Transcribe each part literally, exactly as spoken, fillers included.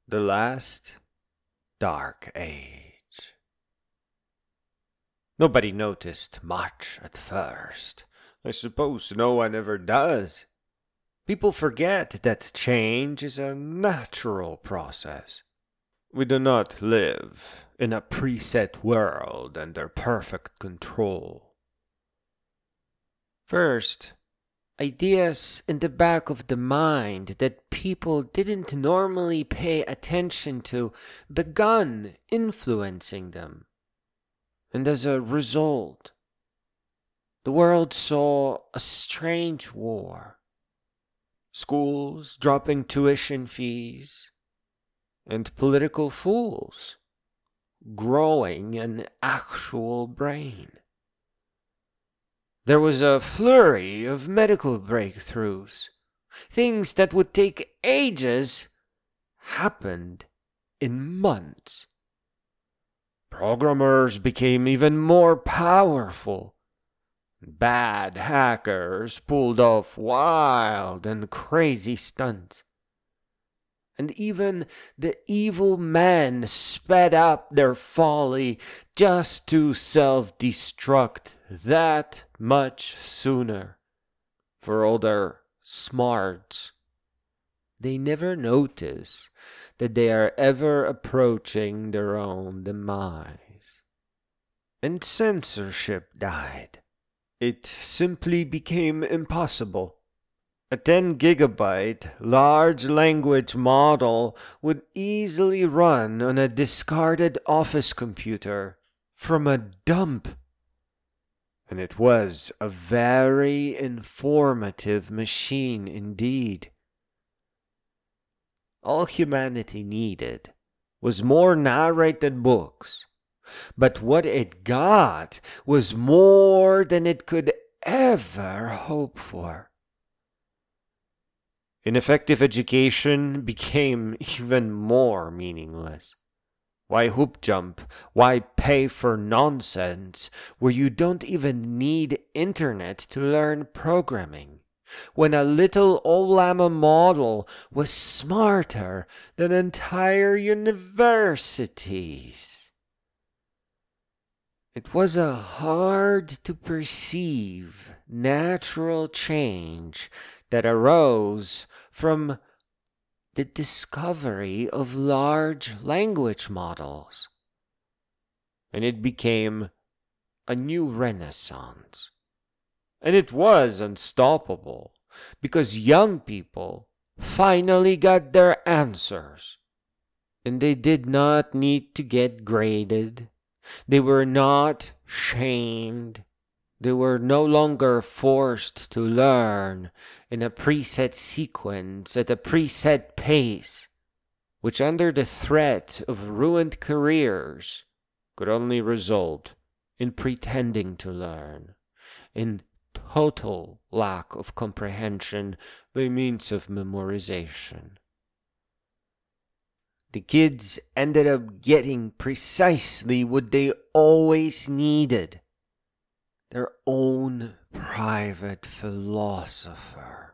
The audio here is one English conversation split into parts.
The last dark age. Nobody noticed much at first. I suppose no one ever does. People forget that change is a natural process. We do not live in a preset world under perfect control. First, ideas in the back of the mind that people didn't normally pay attention to began influencing them. And as a result, the world saw a strange war. Schools dropping tuition fees, and political fools growing an actual brain. There was a flurry of medical breakthroughs. Things that would take ages happened in months. Programmers became even more powerful. Bad hackers pulled off wild and crazy stunts. And even the evil men sped up their folly just to self-destruct that much sooner. For all their smarts, they never notice that they are ever approaching their own demise. And censorship died. It simply became impossible. A ten gigabyte large language model would easily run on a discarded office computer from a dump. And it was a very informative machine indeed. All humanity needed was more narrated books. But what it got was more than it could ever hope for. Ineffective education became even more meaningless. Why hoop jump? Why pay for nonsense where you don't even need internet to learn programming? When a little Olama model was smarter than entire universities. It was a hard to perceive natural change that arose from the discovery of large language models. And it became a new renaissance. And it was unstoppable because young people finally got their answers. And they did not need to get graded. They were not shamed. They were no longer forced to learn in a preset sequence at a preset pace, which under the threat of ruined careers could only result in pretending to learn, in total lack of comprehension by means of memorization. The kids ended up getting precisely what they always needed. Their own private philosopher.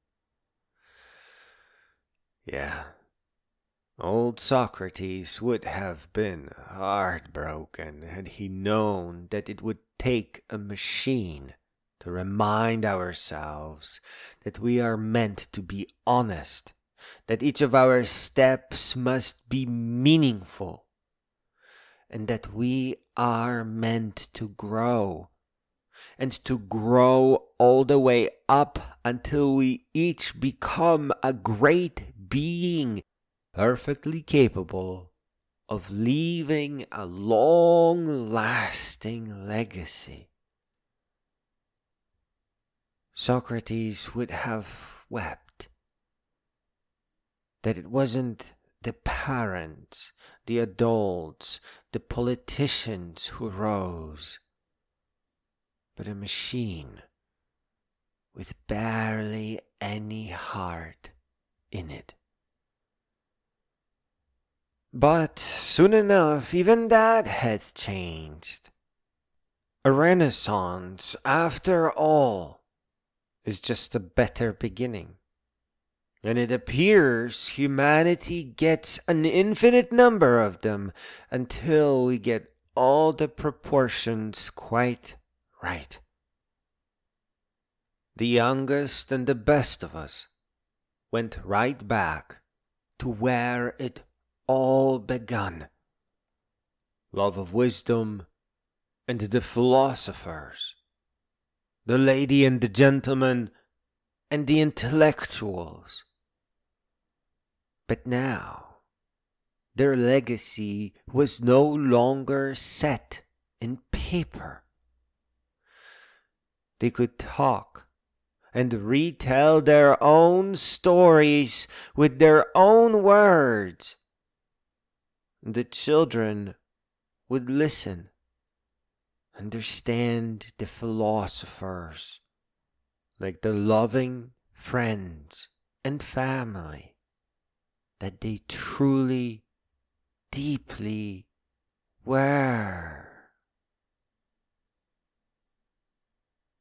Yeah, old Socrates would have been heartbroken had he known that it would take a machine to remind ourselves that we are meant to be honest, that each of our steps must be meaningful, and that we are meant to grow. And to grow all the way up until we each become a great being, perfectly capable of leaving a long-lasting legacy. Socrates would have wept that it wasn't the parents, the adults, the politicians who rose, but a machine with barely any heart in it. But soon enough, even that had changed. A renaissance, after all, is just a better beginning. And it appears humanity gets an infinite number of them until we get all the proportions quite right. The youngest and the best of us went right back to where it all begun. Love of wisdom and the philosophers, the lady and the gentleman and the intellectuals. But now their legacy was no longer set in paper. They could talk and retell their own stories with their own words. The children would listen, understand the philosophers like the loving friends and family that they truly, deeply were.